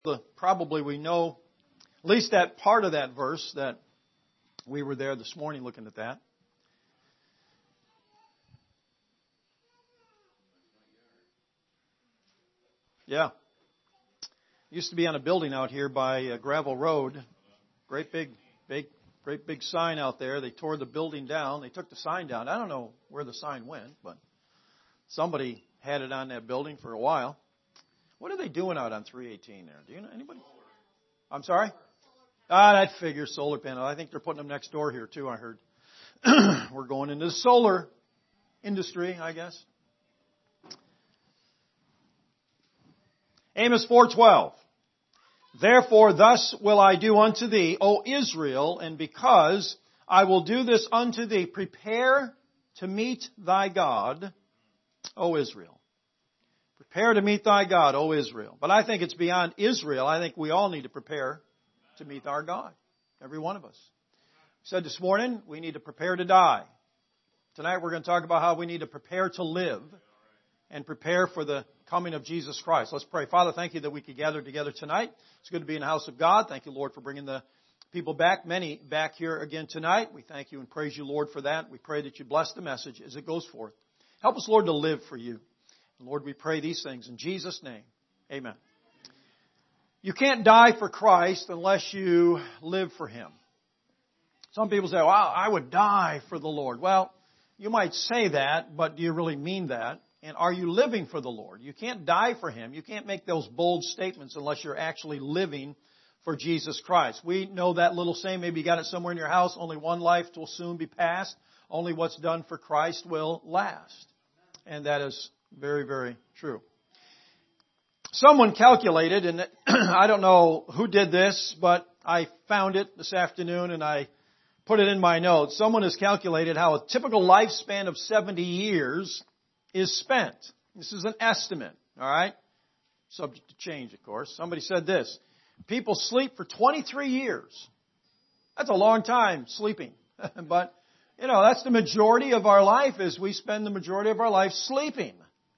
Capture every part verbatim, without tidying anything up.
the, probably we know at least that part of that verse that we were there this morning looking at that. Yeah. Used to be on a building out here by uh, Gravel Road. Great big, big, great big sign out there. They tore the building down. They took the sign down. I don't know where the sign went, but somebody had it on that building for a while. What are they doing out on three eighteen there? Do you know anybody? I'm sorry? Ah, that figures solar panel. I think they're putting them next door here too, I heard. We're going into the solar industry, I guess. Amos four twelve. Therefore thus will I do unto thee, O Israel, and because I will do this unto thee, prepare to meet thy God, O Israel. Prepare to meet thy God, O Israel. But I think it's beyond Israel. I think we all need to prepare to meet our God. Every one of us. I said this morning, we need to prepare to die. Tonight we're going to talk about how we need to prepare to live and prepare for the coming of Jesus Christ. Let's pray. Father, thank you that we could gather together tonight. It's good to be in the house of God. Thank you, Lord, for bringing the people back, many back here again tonight. We thank you and praise you, Lord, for that. We pray that you bless the message as it goes forth. Help us, Lord, to live for you. And Lord, we pray these things in Jesus' name. Amen. You can't die for Christ unless you live for Him. Some people say, well, I would die for the Lord. Well, you might say that, but do you really mean that? And are you living for the Lord? You can't die for Him. You can't make those bold statements unless you're actually living for Jesus Christ. We know that little saying, maybe you got it somewhere in your house, only one life will soon be passed. Only what's done for Christ will last. And that is very, very true. Someone calculated, and I don't know who did this, but I found it this afternoon and I put it in my notes. Someone has calculated how a typical lifespan of seventy years is spent. This is an estimate, all right? Subject to change, of course. Somebody said this. People sleep for twenty-three years. That's a long time sleeping. But, you know, that's the majority of our life is we spend the majority of our life sleeping.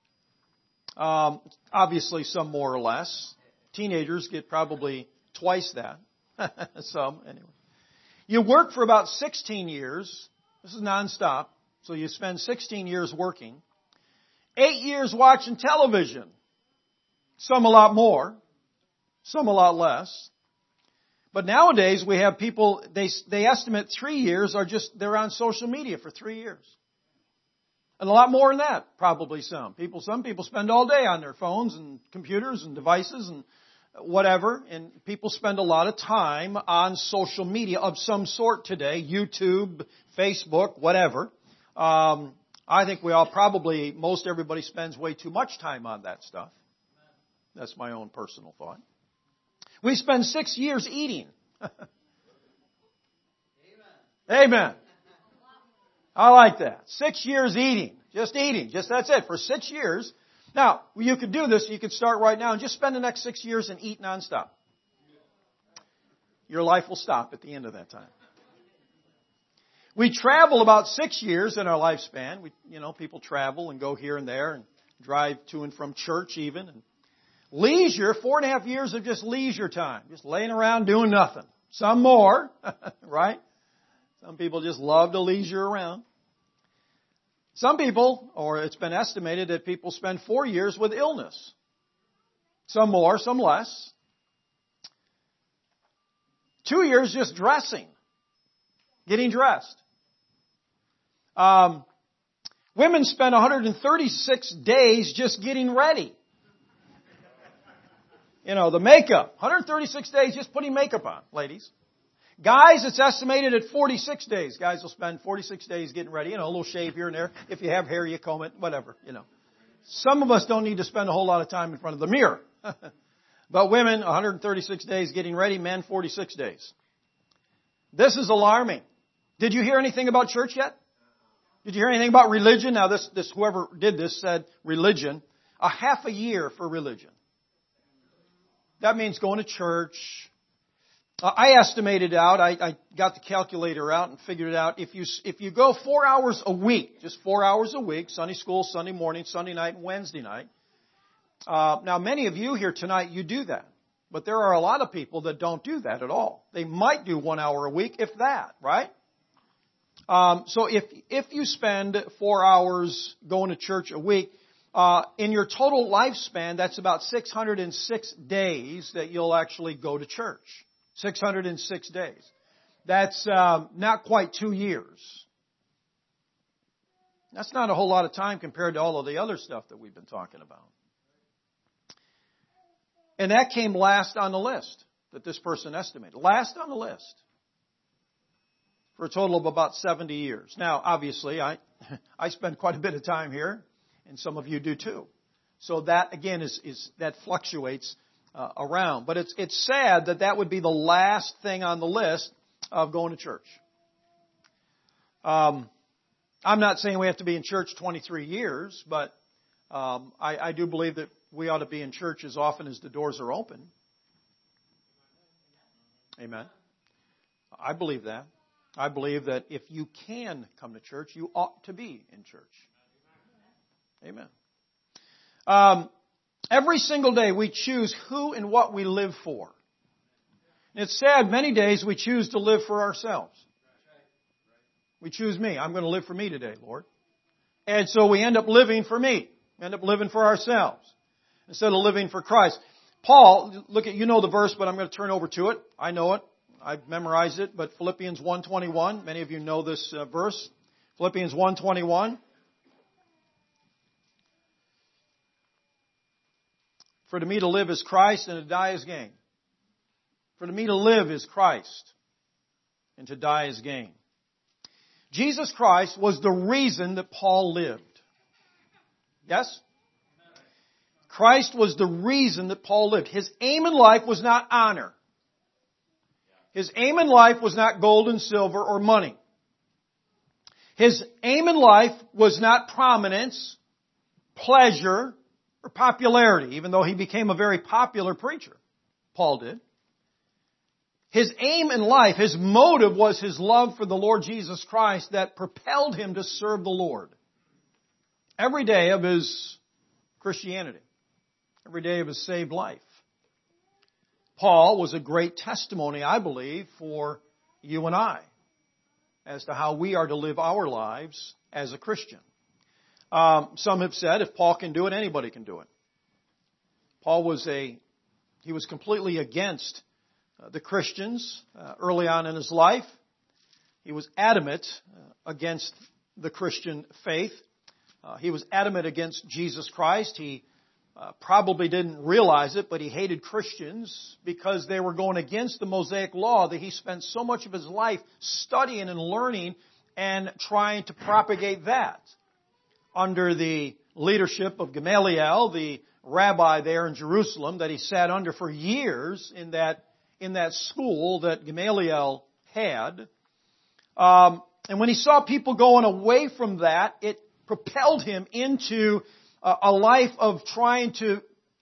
Um, obviously, some more or less. Teenagers get probably twice that. Some, anyway. You work for about sixteen years. This is nonstop. So you spend sixteen years working. Eight years watching television. Some a lot more. Some a lot less. But nowadays we have people, they, they estimate three years are just, they're on social media for three years. And a lot more than that, probably some. People, some people spend all day on their phones and computers and devices and whatever. And people spend a lot of time on social media of some sort today. YouTube, Facebook, whatever. Um, I think we all probably, most everybody spends way too much time on that stuff. That's my own personal thought. We spend six years eating. Amen. Amen. I like that. Six years eating. Just eating. Just that's it. For six years. Now, you could do this. You could start right now and just spend the next six years and eat nonstop. Your life will stop at the end of that time. We travel about six years in our lifespan. We, you know, people travel and go here and there and drive to and from church even. And leisure, four and a half years of just leisure time. Just laying around doing nothing. Some more, right? Some people just love to leisure around. Some people, or it's been estimated that people spend four years with illness. Some more, some less. Two years just dressing. Getting dressed. Um, women spend one hundred thirty-six days just getting ready. You know, the makeup. one hundred thirty-six days just putting makeup on, ladies. Guys, it's estimated at forty-six days. Guys will spend forty-six days getting ready. You know, a little shave here and there. If you have hair, you comb it, whatever, you know. Some of us don't need to spend a whole lot of time in front of the mirror. But women, one hundred thirty-six days getting ready. Men, forty-six days. This is alarming. Did you hear anything about church yet? Did you hear anything about religion? Now, this, this whoever did this said religion. A half a year for religion. That means going to church. Uh, I estimated out, I, I got the calculator out and figured it out. If you, if you go four hours a week, just four hours a week, Sunday school, Sunday morning, Sunday night, and Wednesday night. Uh, now, many of you here tonight, you do that. But there are a lot of people that don't do that at all. They might do one hour a week, if that, right? Um, so if if you spend four hours going to church a week, uh, in your total lifespan, that's about six hundred six days that you'll actually go to church. six hundred six days. That's um, not quite two years. That's not a whole lot of time compared to all of the other stuff that we've been talking about. And that came last on the list that this person estimated. Last on the list. For a total of about seventy years. Now, obviously, I I spend quite a bit of time here, and some of you do too. So that, again, is, is that fluctuates uh, around. But it's it's sad that that would be the last thing on the list of going to church. Um, I'm not saying we have to be in church twenty-three years, but um, I, I do believe that we ought to be in church as often as the doors are open. Amen. I believe that. I believe that if you can come to church, you ought to be in church. Amen. Um, every single day we choose who and what we live for. And it's sad, many days we choose to live for ourselves. We choose me. I'm going to live for me today, Lord. And so we end up living for me. We end up living for ourselves instead of living for Christ. Paul, look at, you know the verse, but I'm going to turn over to it. I know it. I've memorized it, but Philippians one twenty-one, many of you know this uh, verse. Philippians one twenty-one. For to me to live is Christ and to die is gain. For to me to live is Christ and to die is gain. Jesus Christ was the reason that Paul lived. Yes? Christ was the reason that Paul lived. His aim in life was not honor. His aim in life was not gold and silver or money. His aim in life was not prominence, pleasure, or popularity, even though he became a very popular preacher. Paul did. His aim in life, his motive was his love for the Lord Jesus Christ that propelled him to serve the Lord. Every day of his Christianity. Every day of his saved life. Paul was a great testimony, I believe, for you and I as to how we are to live our lives as a Christian. Um, some have said if Paul can do it, anybody can do it. Paul was a, he was completely against uh, the Christians uh, early on in his life. He was adamant uh, against the Christian faith. Uh, he was adamant against Jesus Christ. He Uh, probably didn't realize it, but he hated Christians because they were going against the Mosaic law that he spent so much of his life studying and learning and trying to propagate that. Under the leadership of Gamaliel, the rabbi there in Jerusalem that he sat under for years in that, in that school that Gamaliel had. Um, and when he saw people going away from that, it propelled him into a life of trying to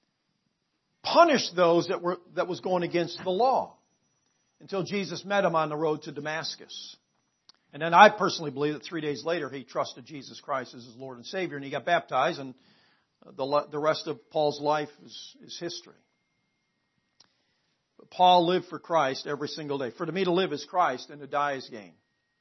punish those that were that was going against the law until Jesus met him on the road to Damascus. And then I personally believe that three days later he trusted Jesus Christ as his Lord and Savior and he got baptized, and the, the rest of Paul's life is, is history. But Paul lived for Christ every single day. For to me to live is Christ and to die is gain.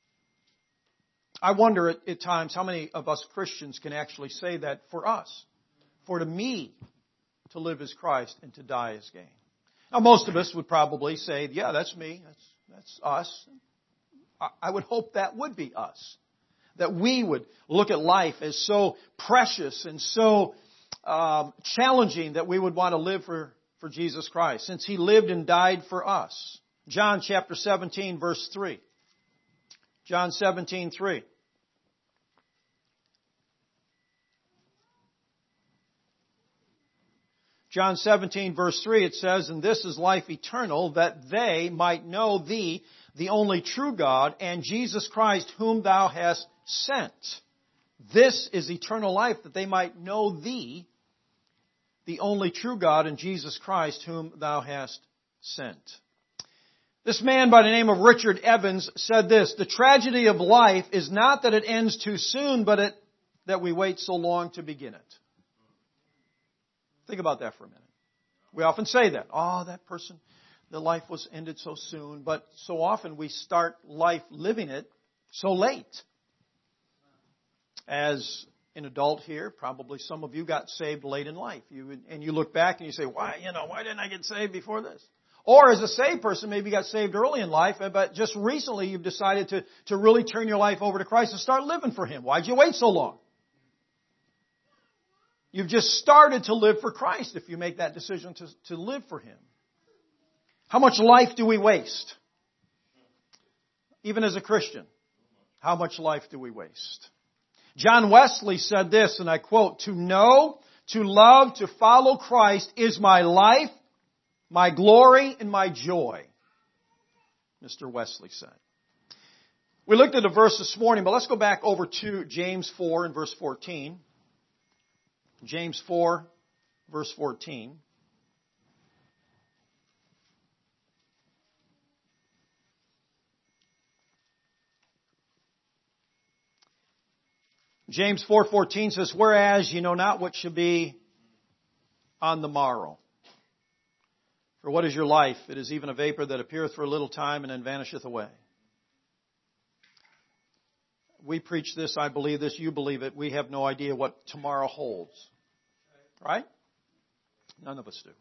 I wonder at, at times how many of us Christians can actually say that for us. For to me, to live is Christ and to die is gain. Now most of us would probably say, yeah, that's me. That's, that's us. I, I would hope that would be us. That we would look at life as so precious and so um, challenging that we would want to live for, for Jesus Christ, since He lived and died for us. John chapter seventeen, verse three. John seventeen, three. John seventeen, verse three, it says, "And this is life eternal, that they might know Thee, the only true God, and Jesus Christ, whom Thou hast sent." This is eternal life, that they might know Thee, the only true God, and Jesus Christ, whom Thou hast sent. This man by the name of Richard Evans said this: "The tragedy of life is not that it ends too soon, but it, that we wait so long to begin it." Think about that for a minute. We often say that. Oh, that person, their life was ended so soon. But so often we start life living it so late. As an adult here, probably some of you got saved late in life. You, and you look back and you say, why, you know, why didn't I get saved before this? Or as a saved person, maybe you got saved early in life, but just recently you've decided to, to really turn your life over to Christ and start living for Him. Why'd you wait so long? You've just started to live for Christ if you make that decision to, to live for Him. How much life do we waste? Even as a Christian, how much life do we waste? John Wesley said this, and I quote, "To know, to love, to follow Christ is my life, my glory, and my joy," Mister Wesley said. We looked at a verse this morning, but let's go back over to James four and verse fourteen. James four, verse fourteen. James four fourteen says, "Whereas ye know not what shall be on the morrow. For what is your life? It is even a vapor that appeareth for a little time and then vanisheth away." We preach this, I believe this, you believe it. We have no idea what tomorrow holds. Right? None of us do.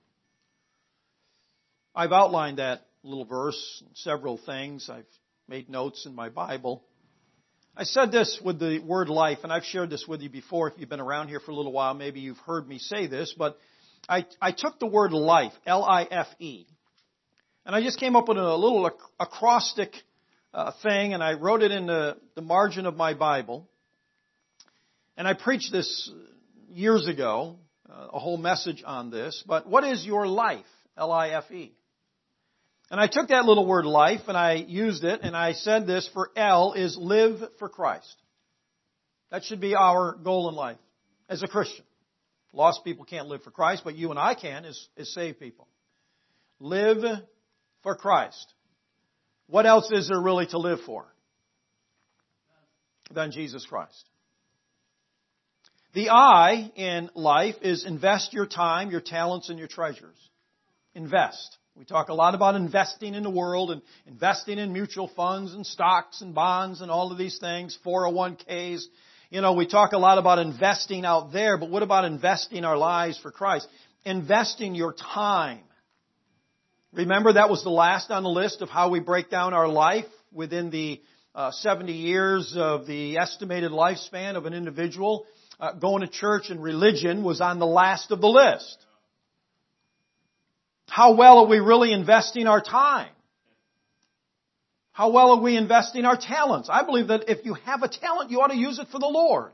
I've outlined that little verse, several things. I've made notes in my Bible. I said this with the word life, and I've shared this with you before. If you've been around here for a little while, maybe you've heard me say this, but I, I took the word life, L I F E, and I just came up with a little ac- acrostic uh, thing, and I wrote it in the, the margin of my Bible. And I preached this years ago, uh, a whole message on this. But what is your life? L I F E. And I took that little word life and I used it and I said this for L is live for Christ. That should be our goal in life as a Christian. Lost people can't live for Christ, but you and I can as, as saved people. Live for Christ. What else is there really to live for than Jesus Christ? The I in life is invest your time, your talents, and your treasures. Invest. We talk a lot about investing in the world and investing in mutual funds and stocks and bonds and all of these things, four oh one k's. You know, we talk a lot about investing out there, but what about investing our lives for Christ? Investing your time. Remember, that was the last on the list of how we break down our life within the uh, seventy years of the estimated lifespan of an individual. Uh, going to church and religion was on the last of the list. How well are we really investing our time? How well are we investing our talents? I believe that if you have a talent, you ought to use it for the Lord.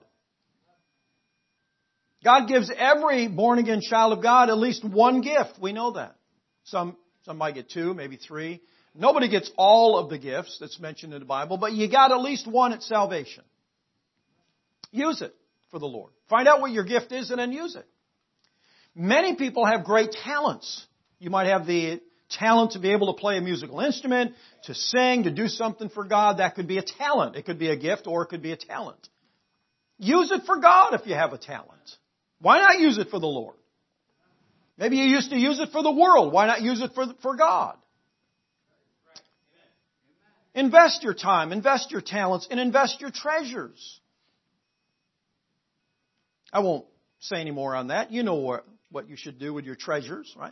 God gives every born-again child of God at least one gift. We know that. Some, some might get two, maybe three. Nobody gets all of the gifts that's mentioned in the Bible, but you got at least one at salvation. Use it for the Lord. Find out what your gift is and then use it. Many people have great talents. You might have the talent to be able to play a musical instrument, to sing, to do something for God. That could be a talent. It could be a gift or it could be a talent. Use it for God if you have a talent. Why not use it for the Lord? Maybe you used to use it for the world. Why not use it for, for God? Invest your time, invest your talents, and invest your treasures. I won't say any more on that. You know what, what you should do with your treasures, right?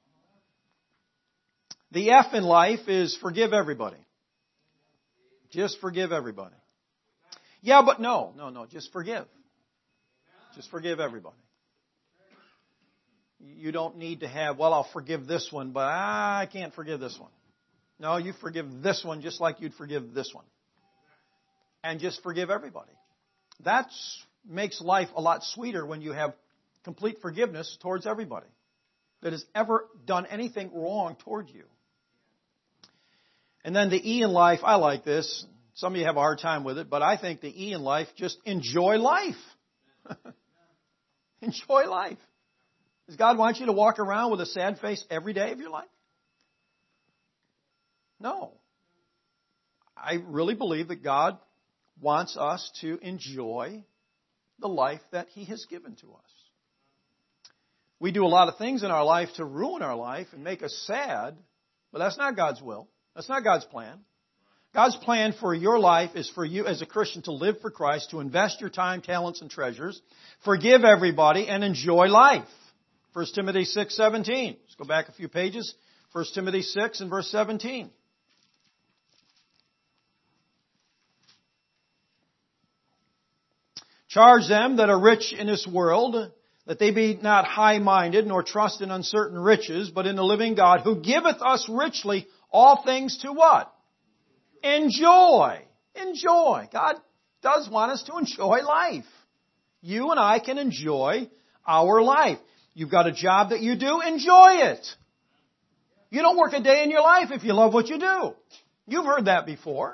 The F in life is forgive everybody. Just forgive everybody. Yeah, but no, no, no, just forgive. Just forgive everybody. You don't need to have, well, I'll forgive this one, but I can't forgive this one. No, you forgive this one just like you'd forgive this one. And just forgive everybody. That makes life a lot sweeter when you have complete forgiveness towards everybody that has ever done anything wrong toward you. And then the E in life, I like this. Some of you have a hard time with it, but I think the E in life, just enjoy life. Enjoy life. Does God want you to walk around with a sad face every day of your life? No. I really believe that God wants us to enjoy the life that He has given to us. We do a lot of things in our life to ruin our life and make us sad, but that's not God's will. That's not God's plan. God's plan for your life is for you as a Christian to live for Christ, to invest your time, talents, and treasures, forgive everybody, and enjoy life. First Timothy six seventeen. Let's go back a few pages. First Timothy six and verse seventeen. Charge them that are rich in this world, that they be not high-minded, nor trust in uncertain riches, but in the living God, who giveth us richly all things to what? Enjoy. Enjoy. God does want us to enjoy life. You and I can enjoy our life. You've got a job that you do, enjoy it. You don't work a day in your life if you love what you do. You've heard that before.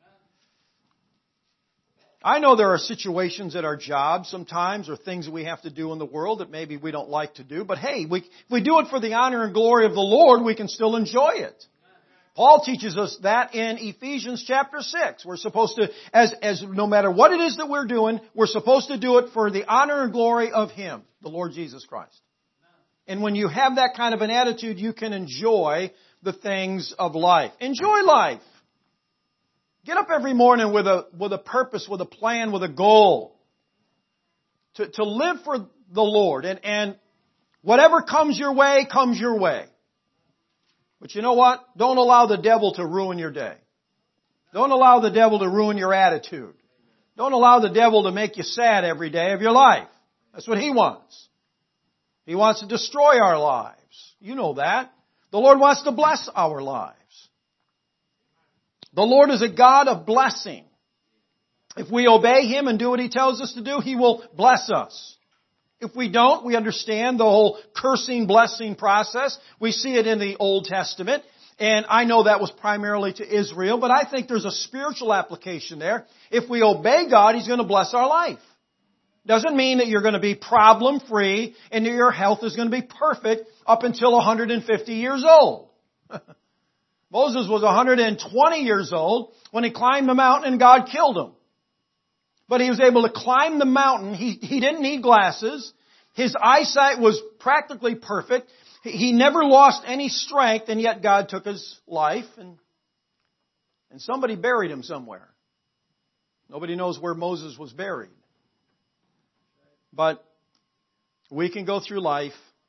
I know there are situations at our jobs sometimes or things that we have to do in the world that maybe we don't like to do. But hey, we, if we do it for the honor and glory of the Lord, we can still enjoy it. Paul teaches us that in Ephesians chapter six. We're supposed to, as, as no matter what it is that we're doing, we're supposed to do it for the honor and glory of Him, the Lord Jesus Christ. And when you have that kind of an attitude, you can enjoy the things of life. Enjoy life. Get up every morning with a, with a purpose, with a plan, with a goal. To, to live for the Lord. And, and whatever comes your way, comes your way. But you know what? Don't allow the devil to ruin your day. Don't allow the devil to ruin your attitude. Don't allow the devil to make you sad every day of your life. That's what he wants. He wants to destroy our lives. You know that. The Lord wants to bless our lives. The Lord is a God of blessing. If we obey Him and do what He tells us to do, He will bless us. If we don't, we understand the whole cursing, blessing process. We see it in the Old Testament. And I know that was primarily to Israel, but I think there's a spiritual application there. If we obey God, He's going to bless our life. Doesn't mean that you're going to be problem-free and that your health is going to be perfect up until one hundred fifty years old. Moses was one hundred twenty years old when he climbed the mountain and God killed him. But he was able to climb the mountain. He, he didn't need glasses. His eyesight was practically perfect. He, he never lost any strength, and yet God took his life, and, and somebody buried him somewhere. Nobody knows where Moses was buried. But we can go through life.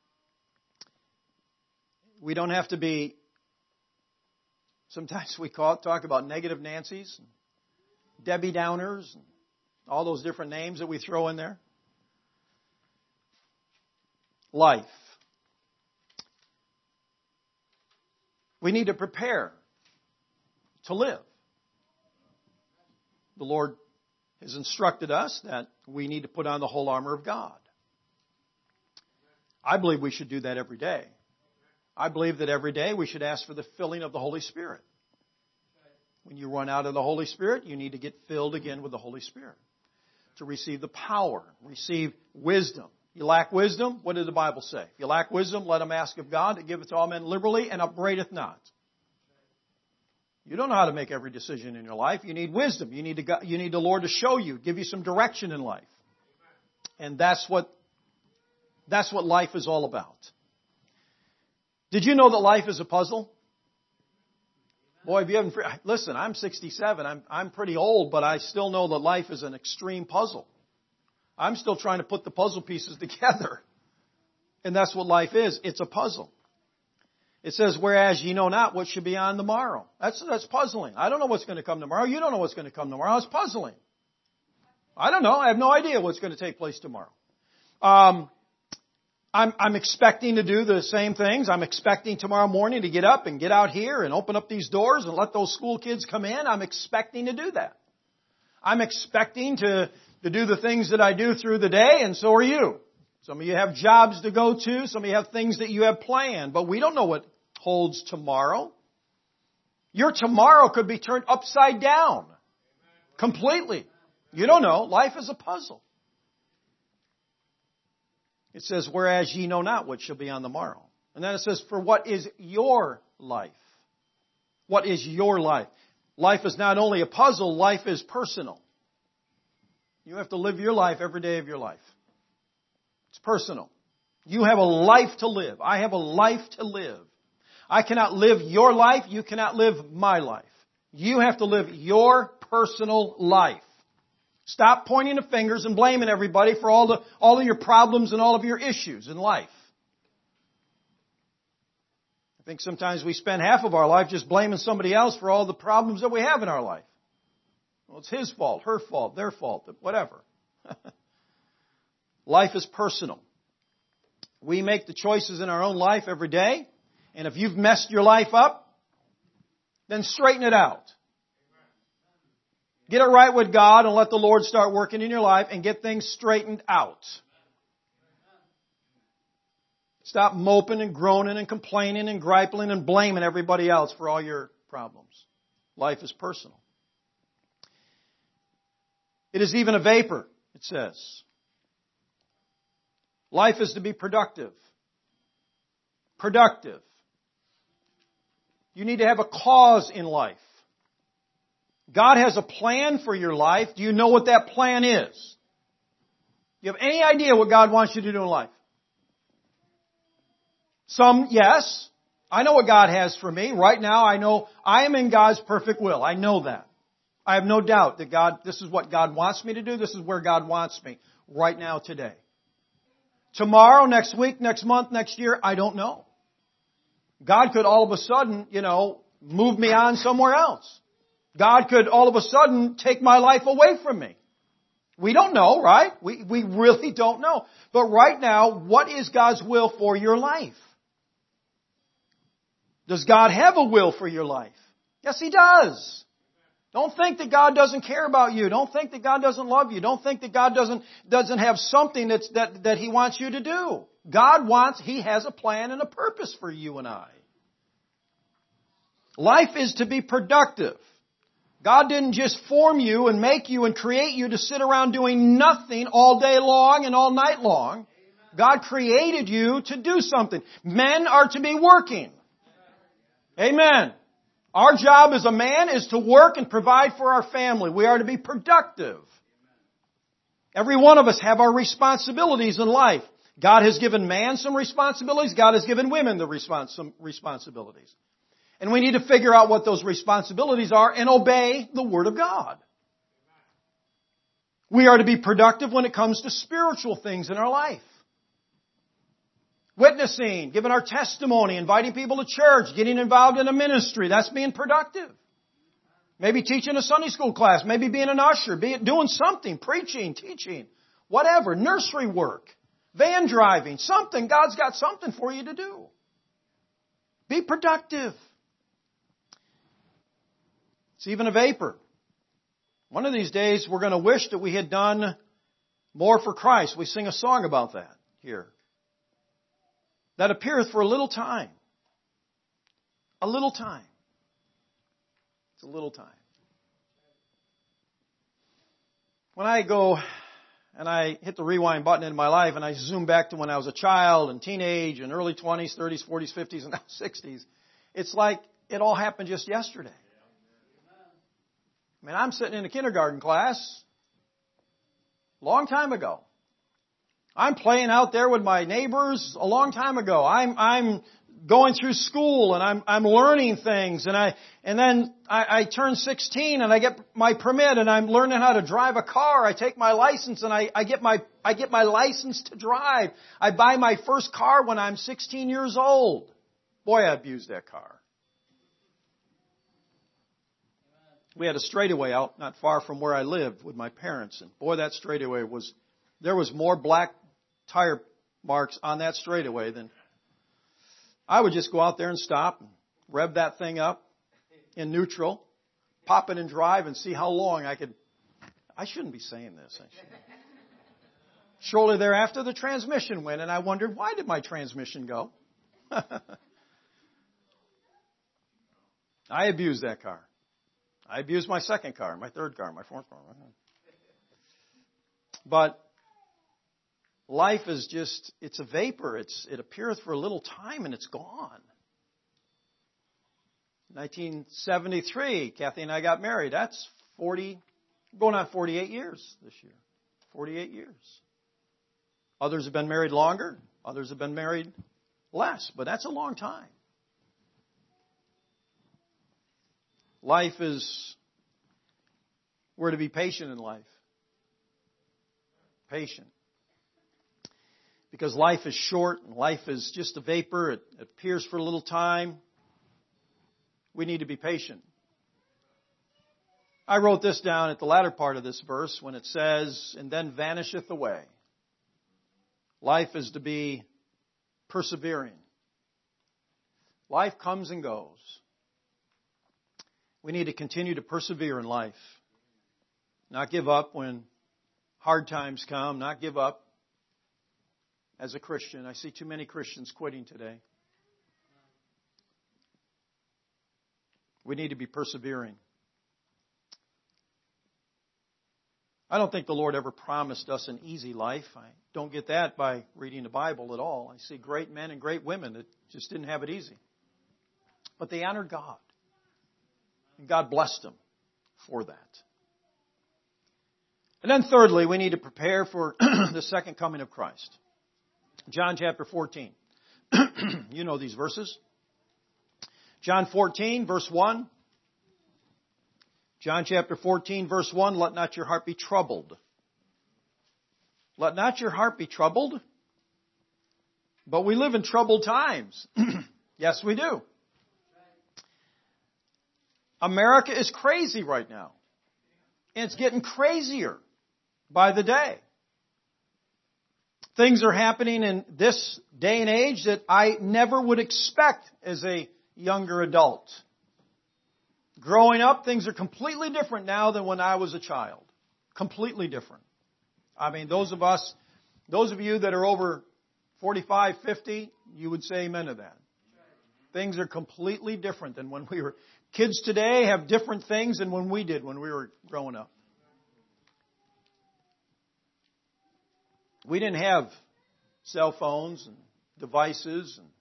We don't have to be, sometimes we call, talk about negative Nancy's, Debbie Downers, and all those different names that we throw in there. Life. We need to prepare to live. The Lord has instructed us that we need to put on the whole armor of God. I believe we should do that every day. I believe that every day we should ask for the filling of the Holy Spirit. When you run out of the Holy Spirit, you need to get filled again with the Holy Spirit to receive the power, receive wisdom. You lack wisdom? What did the Bible say? If you lack wisdom, let him ask of God, that giveth to all men liberally and upbraideth not. You don't know how to make every decision in your life. You need wisdom. You need, to, you need the Lord to show you, give you some direction in life. And that's what, that's what life is all about. Did you know that life is a puzzle? Boy, if you haven't, listen, I'm sixty-seven. I'm, I'm pretty old, but I still know that life is an extreme puzzle. I'm still trying to put the puzzle pieces together. And that's what life is. It's a puzzle. It says, whereas ye know not what should be on the morrow. That's, that's puzzling. I don't know what's going to come tomorrow. You don't know what's going to come tomorrow. It's puzzling. I don't know. I have no idea what's going to take place tomorrow. Um, I'm, I'm expecting to do the same things. I'm expecting tomorrow morning to get up and get out here and open up these doors and let those school kids come in. I'm expecting to do that. I'm expecting to, to do the things that I do through the day, and so are you. Some of you have jobs to go to. Some of you have things that you have planned, but we don't know what holds tomorrow. Your tomorrow could be turned upside down completely. You don't know. Life is a puzzle. It says, whereas ye know not what shall be on the morrow. And then it says, for what is your life? What is your life? Life is not only a puzzle, life is personal. You have to live your life every day of your life. It's personal. You have a life to live. I have a life to live. I cannot live your life. You cannot live my life. You have to live your personal life. Stop pointing the fingers and blaming everybody for all the, all of your problems and all of your issues in life. I think sometimes we spend half of our life just blaming somebody else for all the problems that we have in our life. Well, it's his fault, her fault, their fault, whatever. Life is personal. We make the choices in our own life every day. And if you've messed your life up, then straighten it out. Get it right with God and let the Lord start working in your life and get things straightened out. Stop moping and groaning and complaining and griping and blaming everybody else for all your problems. Life is personal. It is even a vapor, it says. Life is to be productive. Productive. You need to have a cause in life. God has a plan for your life. Do you know what that plan is? Do you have any idea what God wants you to do in life? Some, yes. I know what God has for me. Right now, I know I am in God's perfect will. I know that. I have no doubt that God, this is what God wants me to do. This is where God wants me right now, today. Tomorrow, next week, next month, next year, I don't know. God could all of a sudden, you know, move me on somewhere else. God could all of a sudden take my life away from me. We don't know, right? We, we really don't know. But right now, what is God's will for your life? Does God have a will for your life? Yes, He does. Don't think that God doesn't care about you. Don't think that God doesn't love you. Don't think that God doesn't, doesn't have something that's, that, that He wants you to do. God wants, He has a plan and a purpose for you and I. Life is to be productive. God didn't just form you and make you and create you to sit around doing nothing all day long and all night long. God created you to do something. Men are to be working. Amen. Our job as a man is to work and provide for our family. We are to be productive. Every one of us have our responsibilities in life. God has given man some responsibilities. God has given women the respons- some responsibilities. And we need to figure out what those responsibilities are and obey the Word of God. We are to be productive when it comes to spiritual things in our life. Witnessing, giving our testimony, inviting people to church, getting involved in a ministry. That's being productive. Maybe teaching a Sunday school class. Maybe being an usher. Be, doing something. Preaching, teaching. Whatever. Nursery work. Van driving. Something. God's got something for you to do. Be productive. It's even a vapor. One of these days we're going to wish that we had done more for Christ. We sing a song about that here. That appeareth for a little time. A little time. It's a little time. When I go and I hit the rewind button in my life and I zoom back to when I was a child and teenage and early twenties, thirties, forties, fifties, and now sixties, it's like it all happened just yesterday. I mean, I'm sitting in a kindergarten class a long time ago. I'm playing out there with my neighbors a long time ago. I'm I'm going through school and I'm I'm learning things and I and then I, I turn sixteen and I get my permit and I'm learning how to drive a car. I take my license and I, I get my I get my license to drive. I buy my first car when I'm sixteen years old. Boy, I abused that car. We had a straightaway out not far from where I lived with my parents, and boy, that straightaway was there was more black tire marks on that straightaway than I would just go out there and stop and rev that thing up in neutral, pop it and drive and see how long I could. I shouldn't be saying this. I shouldn't. Shortly thereafter, the transmission went, and I wondered, why did my transmission go? I abused that car. I abused my second car, my third car, my fourth car. But life is just, it's a vapor. It's, it appeareth for a little time and it's gone. nineteen seventy-three, Kathy and I got married. That's forty, going on forty-eight years this year. forty-eight years. Others have been married longer. Others have been married less, but that's a long time. Life is, we're to be patient in life. Patient. Because life is short and life is just a vapor. It appears for a little time. We need to be patient. I wrote this down at the latter part of this verse when it says, and then vanisheth away. Life is to be persevering. Life comes and goes. We need to continue to persevere in life. Not give up when hard times come. Not give up as a Christian. I see too many Christians quitting today. We need to be persevering. I don't think the Lord ever promised us an easy life. I don't get that by reading the Bible at all. I see great men and great women that just didn't have it easy. But they honored God. And God blessed them for that. And then thirdly, we need to prepare for the second coming of Christ. John chapter fourteen. You know these verses. John fourteen, verse one. John chapter fourteen, verse one, let not your heart be troubled. Let not your heart be troubled. But we live in troubled times. Yes, we do. America is crazy right now. And it's getting crazier by the day. Things are happening in this day and age that I never would expect as a younger adult. Growing up, things are completely different now than when I was a child. Completely different. I mean, those of us, those of you that are over forty-five, fifty, you would say amen to that. Things are completely different than when we were. Kids today have different things than when we did when we were growing up. We didn't have cell phones and devices. And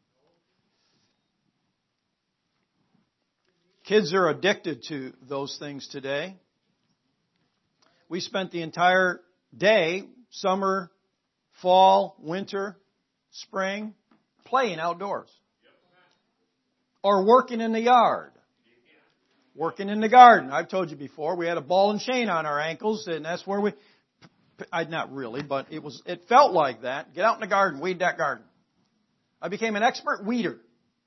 kids are addicted to those things today. We spent the entire day, summer, fall, winter, spring, playing outdoors. Or working in the yard. Working in the garden. I've told you before, we had a ball and chain on our ankles, and that's where we... I, not really, but it was. It felt like that. Get out in the garden, weed that garden. I became an expert weeder.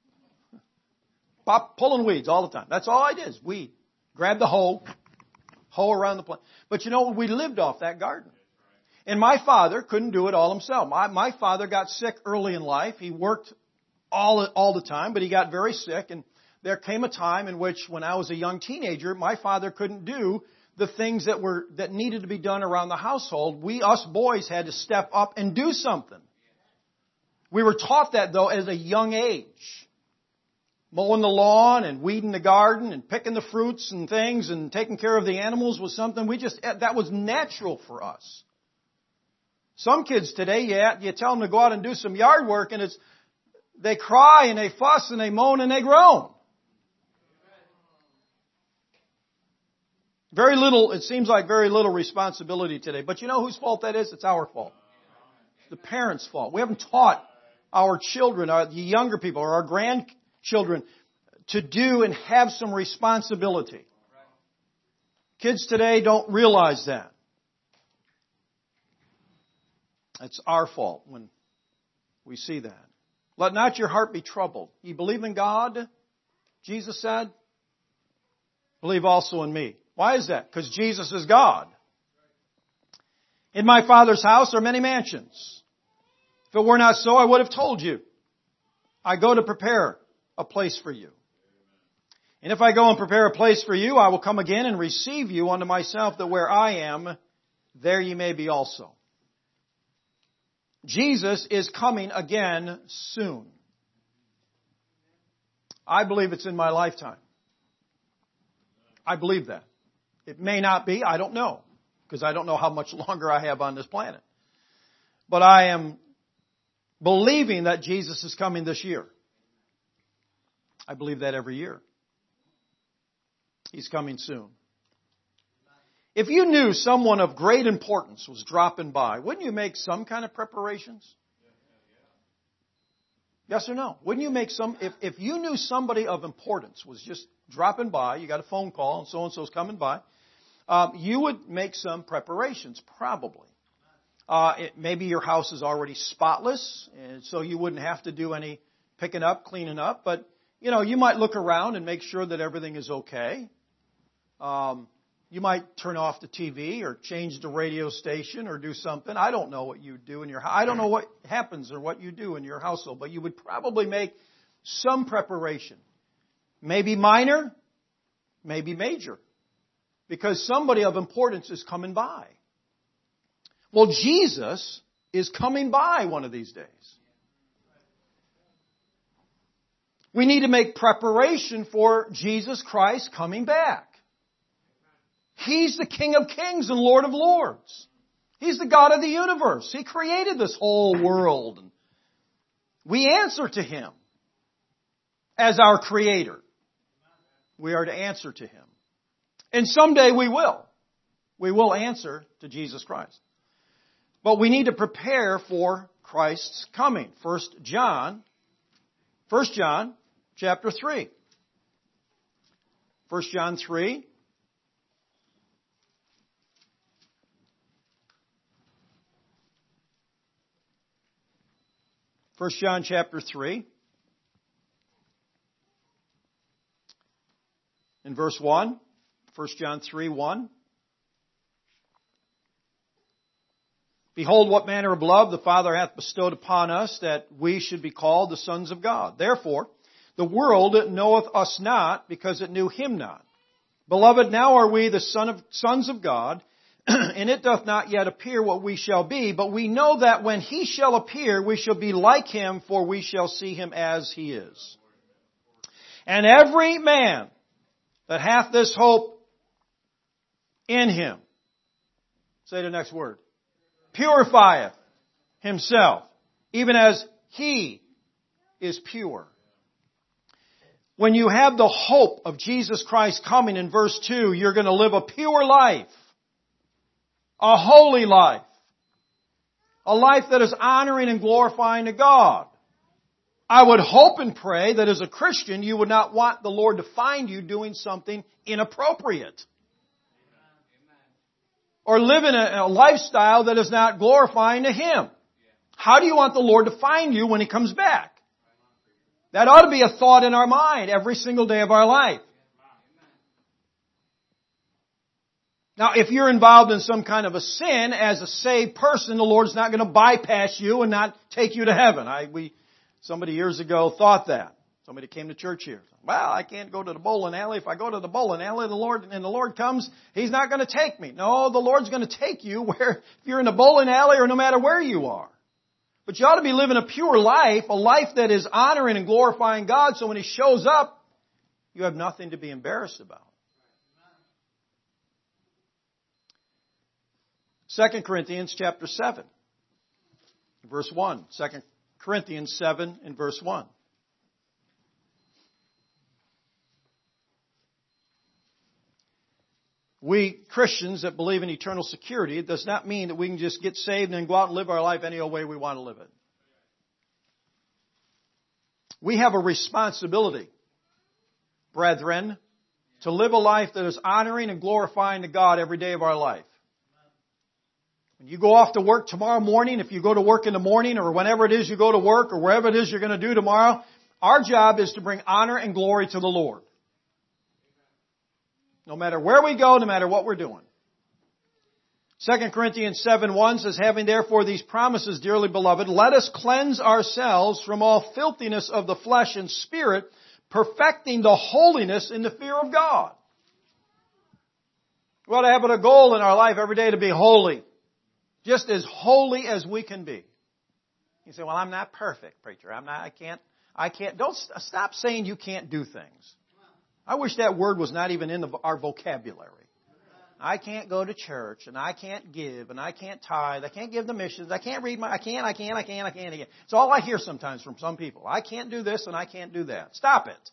Pop, pulling weeds all the time. That's all I did is weed. Grab the hoe, hoe around the plant. But you know, we lived off that garden. And my father couldn't do it all himself. My, my father got sick early in life. He worked all, all the time, but he got very sick. And there came a time in which, when I was a young teenager, my father couldn't do the things that were that needed to be done around the household. We, us boys, had to step up and do something. We were taught that, though, at a young age. Mowing the lawn and weeding the garden and picking the fruits and things and taking care of the animals was something we just, that was natural for us. Some kids today, yeah, you tell them to go out and do some yard work and it's, they cry and they fuss and they moan and they groan. Very little, it seems like very little responsibility today. But you know whose fault that is? It's our fault. It's the parents' fault. We haven't taught our children, our, the younger people, or our grandchildren to do and have some responsibility. Kids today don't realize that. It's our fault when we see that. Let not your heart be troubled. You believe in God, Jesus said? Believe also in me. Why is that? Because Jesus is God. In my Father's house are many mansions. If it were not so, I would have told you. I go to prepare a place for you. And if I go and prepare a place for you, I will come again and receive you unto myself, that where I am, there ye may be also. Jesus is coming again soon. I believe it's in my lifetime. I believe that. It may not be, I don't know, because I don't know how much longer I have on this planet. But I am believing that Jesus is coming this year. I believe that every year. He's coming soon. If you knew someone of great importance was dropping by, wouldn't you make some kind of preparations? Yes or no? Wouldn't you make some, if, if you knew somebody of importance was just dropping by, you got a phone call and so-and-so's coming by, um, you would make some preparations, probably. Uh, it, maybe your house is already spotless, and so you wouldn't have to do any picking up, cleaning up, but, you know, you might look around and make sure that everything is okay. Um, you might turn off the T V or change the radio station or do something. I don't know what you do in your house. I don't know what happens or what you do in your household, but you would probably make some preparation. Maybe minor, maybe major, because somebody of importance is coming by. Well, Jesus is coming by one of these days. We need to make preparation for Jesus Christ coming back. He's the King of Kings and Lord of Lords. He's the God of the universe. He created this whole world. We answer to Him as our Creator. We are to answer to Him. And someday we will. We will answer to Jesus Christ. But we need to prepare for Christ's coming. First John, First John chapter three. First John three. First John chapter three. In verse one. First John three, one. Behold, what manner of love the Father hath bestowed upon us, that we should be called the sons of God. Therefore, the world knoweth us not, because it knew Him not. Beloved, now are we the son of, sons of God, and it doth not yet appear what we shall be, but we know that when He shall appear, we shall be like Him, for we shall see Him as He is. And every man that hath this hope in Him, say the next word, purifieth himself, even as He is pure. When you have the hope of Jesus Christ coming in verse two, you're going to live a pure life, a holy life, a life that is honoring and glorifying to God. I would hope and pray that as a Christian, you would not want the Lord to find you doing something inappropriate, or living a, a lifestyle that is not glorifying to Him. How do you want the Lord to find you when He comes back? That ought to be a thought in our mind every single day of our life. Now, if you're involved in some kind of a sin, as a saved person, the Lord's not going to bypass you and not take you to heaven. I, we, somebody years ago thought that. Somebody came to church here. Well, I can't go to the bowling alley. If I go to the bowling alley, the Lord, and the Lord comes, He's not going to take me. No, the Lord's going to take you where, if you're in the bowling alley or no matter where you are. But you ought to be living a pure life, a life that is honoring and glorifying God, so when He shows up, you have nothing to be embarrassed about. Second Corinthians chapter seven, verse one. Second Corinthians seven and verse one. We Christians that believe in eternal security, it does not mean that we can just get saved and then go out and live our life any old way we want to live it. We have a responsibility, brethren, to live a life that is honoring and glorifying to God every day of our life. When you go off to work tomorrow morning, if you go to work in the morning or whenever it is you go to work or wherever it is you're going to do tomorrow, our job is to bring honor and glory to the Lord. No matter where we go, no matter what we're doing. Second Corinthians seven one says, having therefore these promises, dearly beloved, let us cleanse ourselves from all filthiness of the flesh and spirit, perfecting the holiness in the fear of God. We ought to have a goal in our life every day to be holy. Just as holy as we can be. You say, well, I'm not perfect, preacher. I'm not, I can't, I can't. Don't stop saying you can't do things. I wish that word was not even in the, our vocabulary. I can't go to church, and I can't give, and I can't tithe, I can't give the missions, I can't read my, I can't, I can't, I can't, I can't, I can't. It's all I hear sometimes from some people. I can't do this, and I can't do that. Stop it.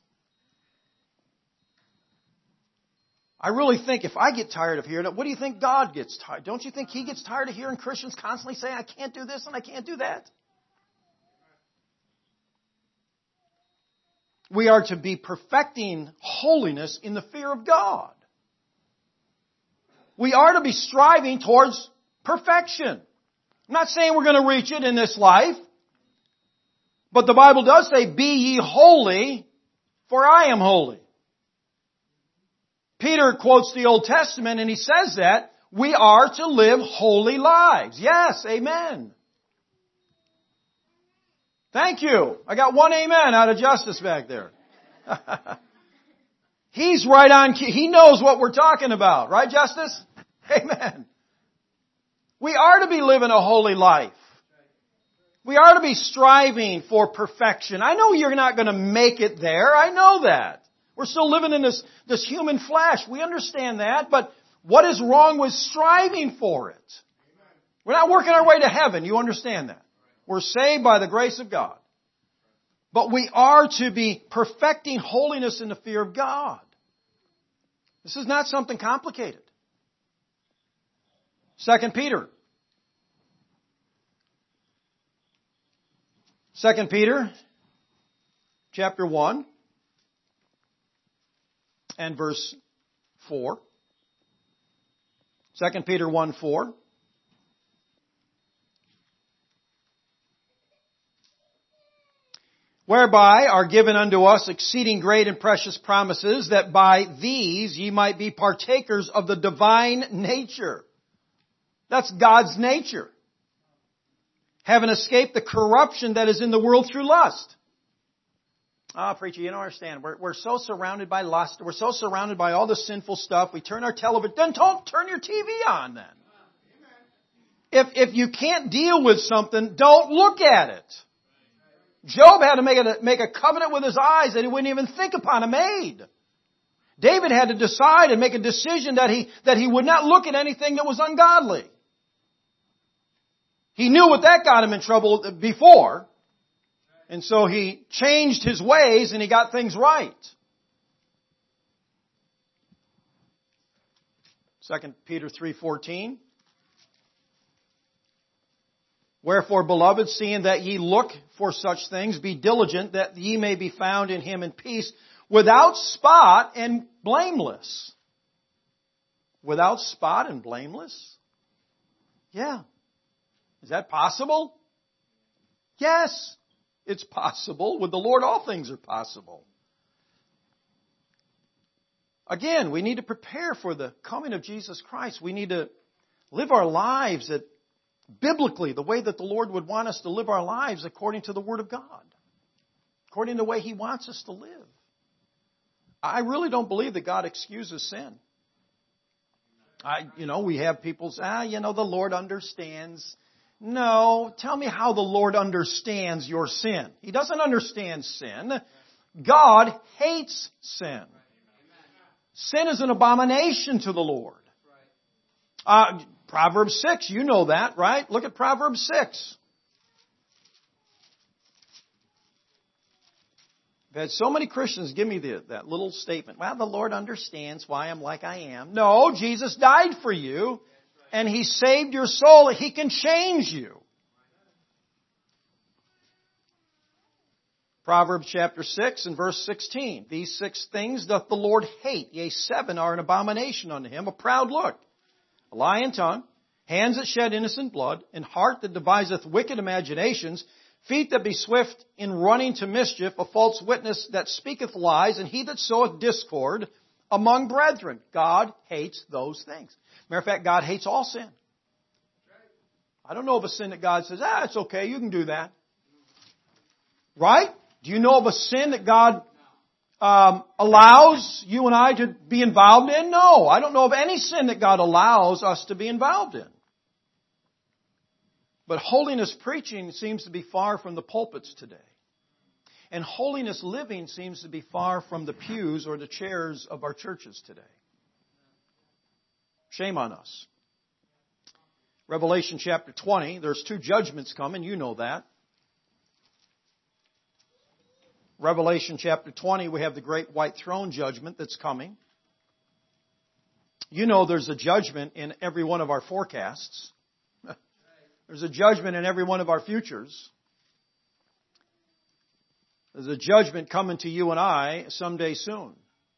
I really think if I get tired of hearing it, what do you think God gets tired? Don't you think He gets tired of hearing Christians constantly saying, I can't do this and I can't do that? We are to be perfecting holiness in the fear of God. We are to be striving towards perfection. I'm not saying we're going to reach it in this life, but the Bible does say, "Be ye holy, for I am holy." Peter quotes the Old Testament and he says that we are to live holy lives. Yes, amen. Thank you. I got one amen out of Justice back there. He's right on key. He knows what we're talking about. Right, Justice? Amen. We are to be living a holy life. We are to be striving for perfection. I know you're not going to make it there. I know that. We're still living in this, this human flesh. We understand that. But what is wrong with striving for it? We're not working our way to heaven. You understand that. We're saved by the grace of God. But we are to be perfecting holiness in the fear of God. This is not something complicated. Second Peter. Second Peter, chapter one, and verse four. Second Peter one, four. Whereby are given unto us exceeding great and precious promises, that by these ye might be partakers of the divine nature. That's God's nature. Having escaped the corruption that is in the world through lust. Ah, oh, preacher, you don't understand. We're, we're so surrounded by lust. We're so surrounded by all the sinful stuff. We turn our television. Then don't turn your T V on then. If, if you can't deal with something, don't look at it. Job had to make a, make a covenant with his eyes that he wouldn't even think upon a maid. David had to decide and make a decision that he, that he would not look at anything that was ungodly. He knew what that got him in trouble before. And so he changed his ways and he got things right. Second Peter three fourteen. Wherefore, beloved, seeing that ye look for such things, be diligent that ye may be found in Him in peace, without spot and blameless. Without spot and blameless? Yeah. Is that possible? Yes, it's possible. With the Lord, all things are possible. Again, we need to prepare for the coming of Jesus Christ. We need to live our lives that biblically, the way that the Lord would want us to live our lives according to the Word of God. According to the way He wants us to live. I really don't believe that God excuses sin. I, you know, we have people say, ah, you know, the Lord understands. No, tell me how the Lord understands your sin. He doesn't understand sin. God hates sin. Sin is an abomination to the Lord. Uh, Proverbs six, you know that, right? Look at Proverbs six. I've had so many Christians give me the, that little statement, well, the Lord understands why I'm like I am. No, Jesus died for you, and He saved your soul. He can change you. Proverbs chapter six and verse sixteen. These six things doth the Lord hate, yea, seven are an abomination unto Him, a proud look, a lying tongue, hands that shed innocent blood, and heart that deviseth wicked imaginations, feet that be swift in running to mischief, a false witness that speaketh lies, and he that soweth discord among brethren. God hates those things. Matter of fact, God hates all sin. I don't know of a sin that God says, ah, it's okay, you can do that. Right? Do you know of a sin that God um, allows you and I to be involved in? No, I don't know of any sin that God allows us to be involved in. But holiness preaching seems to be far from the pulpits today. And holiness living seems to be far from the pews or the chairs of our churches today. Shame on us. Revelation chapter twenty, there's two judgments coming, you know that. Revelation chapter twenty, we have the great white throne judgment that's coming. You know there's a judgment in every one of our forecasts. There's a judgment in every one of our futures. There's a judgment coming to you and I someday soon.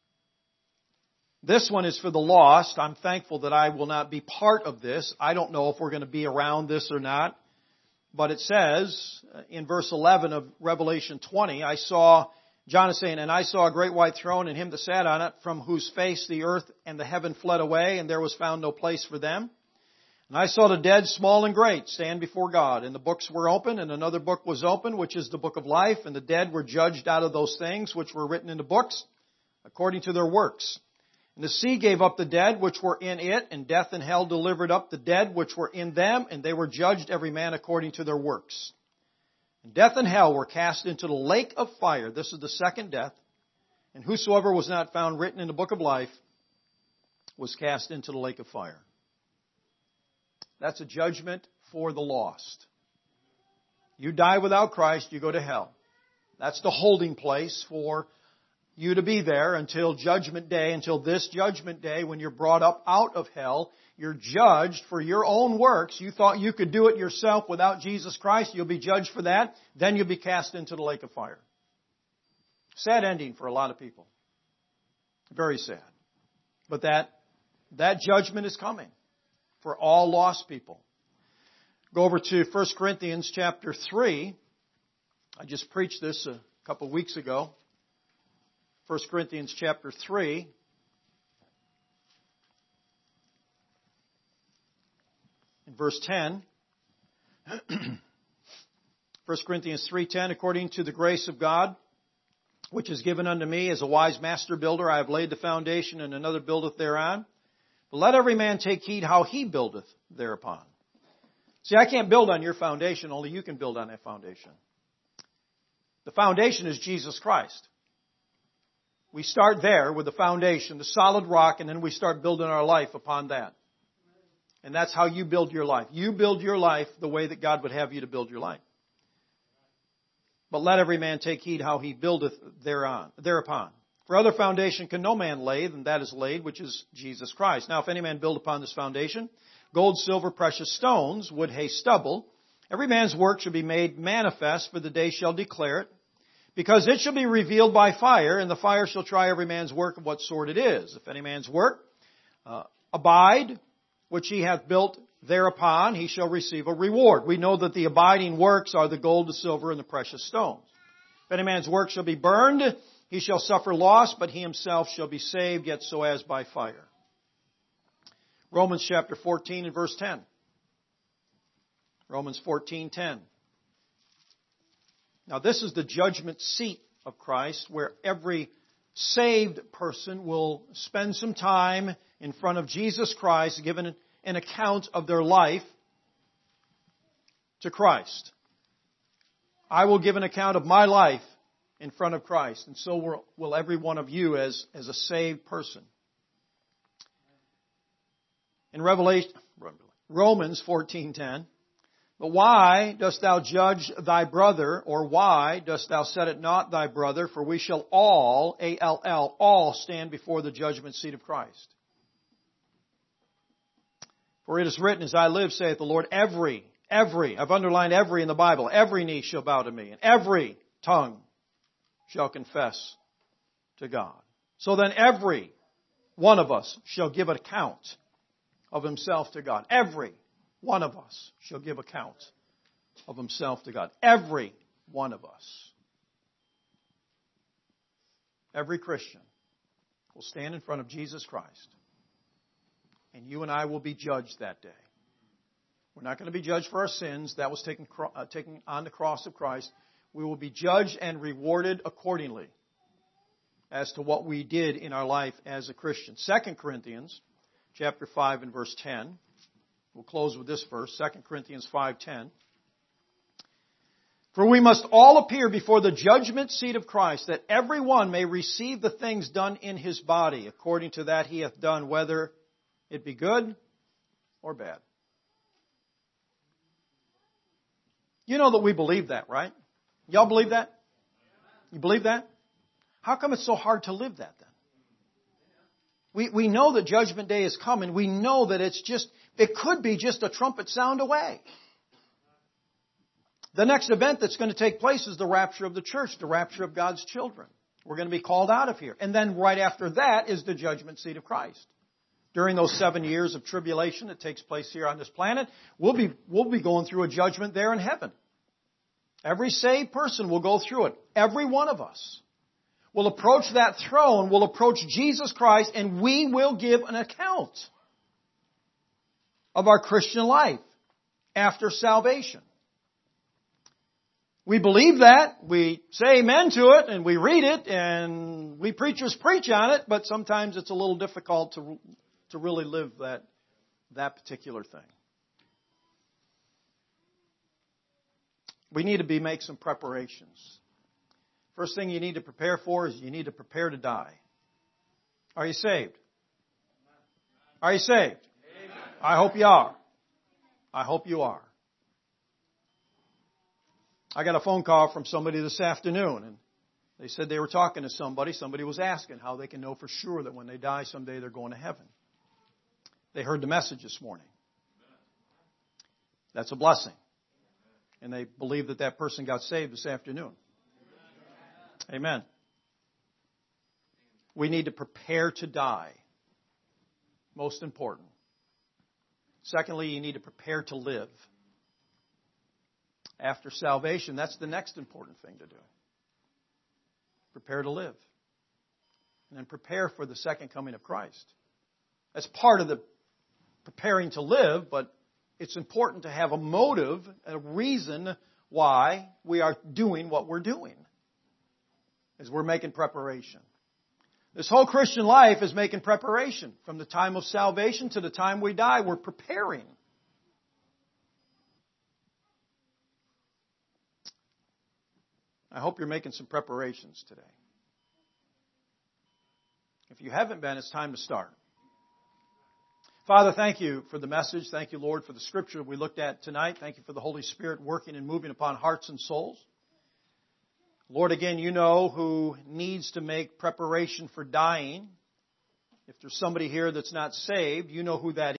This one is for the lost. I'm thankful that I will not be part of this. I don't know if we're going to be around this or not. But it says in verse eleven of Revelation twenty, I saw, John is saying, and I saw a great white throne and him that sat on it, from whose face the earth and the heaven fled away, and there was found no place for them. And I saw the dead, small and great, stand before God. And the books were open, and another book was open, which is the book of life. And the dead were judged out of those things which were written in the books, according to their works. And the sea gave up the dead which were in it, and death and hell delivered up the dead which were in them, and they were judged every man according to their works. And death and hell were cast into the lake of fire. This is the second death. And whosoever was not found written in the book of life was cast into the lake of fire. That's a judgment for the lost. You die without Christ, you go to hell. That's the holding place for you to be there until Judgment Day, until this Judgment Day when you're brought up out of hell. You're judged for your own works. You thought you could do it yourself without Jesus Christ. You'll be judged for that. Then you'll be cast into the lake of fire. Sad ending for a lot of people. Very sad. But that, that judgment is coming for all lost people. Go over to First Corinthians chapter three. I just preached this a couple of weeks ago. First Corinthians chapter three. In verse ten. First Corinthians three ten, according to the grace of God, which is given unto me as a wise master builder, I have laid the foundation, and another buildeth thereon. But let every man take heed how he buildeth thereupon. See, I can't build on your foundation, only you can build on that foundation. The foundation is Jesus Christ. We start there with the foundation, the solid rock, and then we start building our life upon that. And that's how you build your life. You build your life the way that God would have you to build your life. But let every man take heed how he buildeth thereon, thereupon. For other foundation can no man lay than that is laid, which is Jesus Christ. Now if any man build upon this foundation, gold, silver, precious stones, wood, hay, stubble, every man's work shall be made manifest, for the day shall declare it. Because it shall be revealed by fire, and the fire shall try every man's work of what sort it is. If any man's work uh, abide, which he hath built thereupon, he shall receive a reward. We know that the abiding works are the gold, the silver, and the precious stones. If any man's work shall be burned, he shall suffer loss, but he himself shall be saved, yet so as by fire. Romans chapter fourteen and verse ten. Romans fourteen ten. Now this is the judgment seat of Christ, where every saved person will spend some time in front of Jesus Christ, giving an account of their life to Christ. I will give an account of my life in front of Christ, and so will, will every one of you as, as a saved person. In Revelation, Romans fourteen ten, but why dost thou judge thy brother, or why dost thou set at naught thy brother? For we shall all, A L L, all stand before the judgment seat of Christ. For it is written, as I live, saith the Lord, every, every, I've underlined every in the Bible, every knee shall bow to me, and every tongue shall confess to God. So then every one of us shall give an account of himself to God. Every one of us shall give account of himself to God. Every one of us. Every Christian will stand in front of Jesus Christ. And you and I will be judged that day. We're not going to be judged for our sins. That was taken, uh, taken on the cross of Christ. We will be judged and rewarded accordingly as to what we did in our life as a Christian. Second Corinthians chapter five and verse ten. We'll close with this verse, Second Corinthians five ten. For we must all appear before the judgment seat of Christ, that every one may receive the things done in his body, according to that he hath done, whether it be good or bad. You know that we believe that, right? Y'all believe that? You believe that? How come it's so hard to live that then? We, we know that Judgment Day is coming. We know that it's just, it could be just a trumpet sound away. The next event that's going to take place is the rapture of the church, the rapture of God's children. We're going to be called out of here. And then right after that is the judgment seat of Christ. During those seven years of tribulation that takes place here on this planet, we'll be, we'll be going through a judgment there in heaven. Every saved person will go through it. Every one of us will approach that throne, will approach Jesus Christ, and we will give an account of our Christian life after salvation. We believe that, we say amen to it, and we read it, and we preachers preach on it, but sometimes it's a little difficult to, to really live that, that particular thing. We need to be make some preparations. First thing you need to prepare for is you need to prepare to die. Are you saved? Are you saved? Amen. I hope you are. I hope you are. I got a phone call from somebody this afternoon, and they said they were talking to somebody. Somebody was asking how they can know for sure that when they die someday they're going to heaven. They heard the message this morning. That's a blessing. And they believe that that person got saved this afternoon. Amen. We need to prepare to die. Most important. Secondly, you need to prepare to live. After salvation, that's the next important thing to do. Prepare to live. And then prepare for the second coming of Christ. That's part of the preparing to live, but it's important to have a motive, a reason why we are doing what we're doing. As we're making preparation. This whole Christian life is making preparation. From the time of salvation to the time we die, we're preparing. I hope you're making some preparations today. If you haven't been, it's time to start. Father, thank you for the message. Thank you, Lord, for the scripture we looked at tonight. Thank you for the Holy Spirit working and moving upon hearts and souls. Lord, again, you know who needs to make preparation for dying. If there's somebody here that's not saved, you know who that is.